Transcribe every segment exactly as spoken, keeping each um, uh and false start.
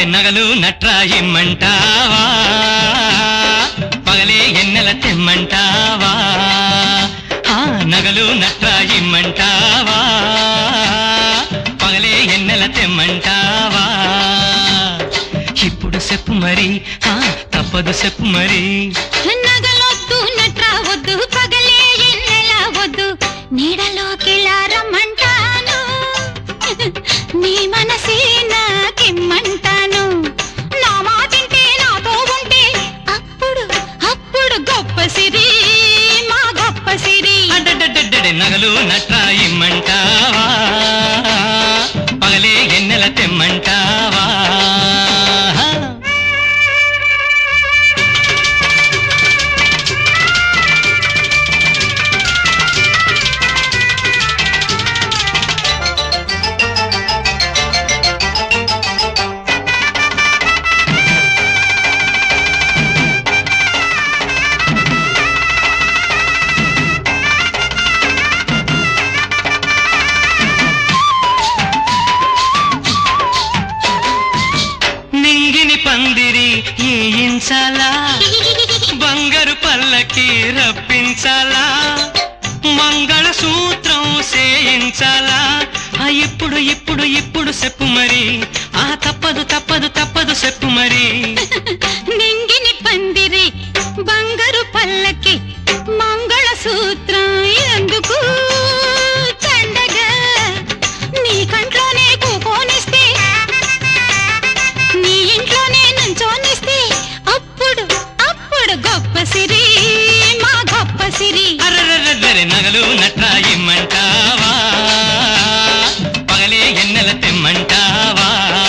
నగలు నట్రాయిమ్మంటావా పగలే ఎన్నెల తెమ్మంటావా ఆ నగలు నట్రాయిమ్మంటావా పగలే ఎన్నెల తెమ్మంటావా ఇప్పుడు చెప్పు మరి ఆ తప్పదు చెప్పు మరి నగలొద్దు నట్రావద్దు పగలే ఎన్నెల వద్దు నీడలోకి రమ్మంటాను నీ మనసే నాకిమ్మంటాను నా మాటింటే నాతో ఉంటే అప్పుడు అప్పుడు గొప్ప సిరి మా గొప్ప సిరి అడ్డడ్డడ్డడే నగలు నట్రాయిమ్మంటావా పగలే ఎన్నెల తెమ్మంటావా పందిరి ఏయించాలా బంగారు పల్లకి రప్పించాలా మంగళ సూత్రం చేయించాలా ఆ ఇప్పుడు ఇప్పుడు ఇప్పుడు చెప్పు మరి ఆ తప్పదు తప్పదు తప్పదు చెప్పు మరి నింగిని పందిరి బంగారు పల్లకి మంగళ సూత్రం ఎందుకు తండగా నీ కంట్లోనే కూకోనిస్తే నీ ఇంట్లోనే నుంచోనిస్తే అప్పుడు అప్పుడు గొప్ప సిరి మా గొప్ప సిరి అర్రర్రర్రరే నగలు నట్రాయిమ్మంటావా పగలే ఎన్నెల తెమ్మంటావా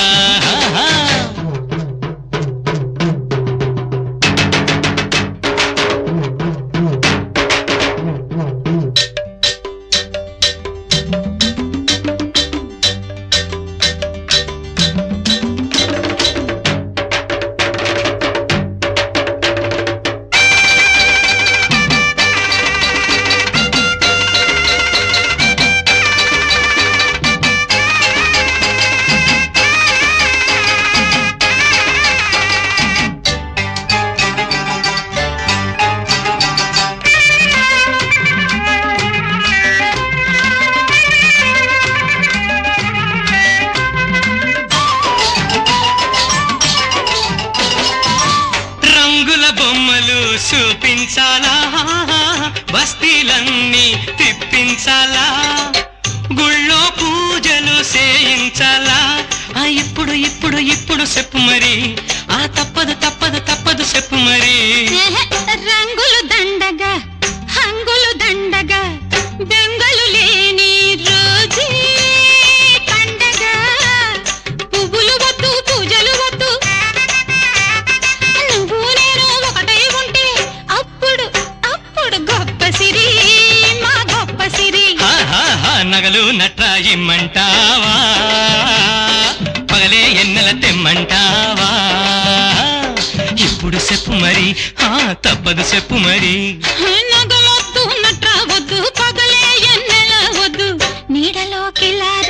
బొమ్మలు చూపించాలా బస్తీలన్నీ తిప్పించాలా గుళ్ళో పూజలు చేయించాలా ఆ ఇప్పుడు ఇప్పుడు ఇప్పుడు చెప్పు మరి ఆ తప్పదు తప్పదు తప్పదు చెప్పు మరి రంగులు దండగా హంగులు దండగా బెంగలు లేని రోజే పండగ పువ్వులు వద్దు పూజలు వద్దు నువ్వు నేను ఒకటై ఉంటే అప్పుడు అప్పుడు గొప్ప సిరి మా గొప్ప సిరి నగలు నట్రాయిమ్మంటావా పగలే ఎన్నెల తెమ్మంటావా ఇప్పుడు చెప్పు మరి ఆ తప్పదు చెప్పు మరి నగలొద్దు నట్రావద్దు పగలే ఎన్నెల వద్దు నీడలోకి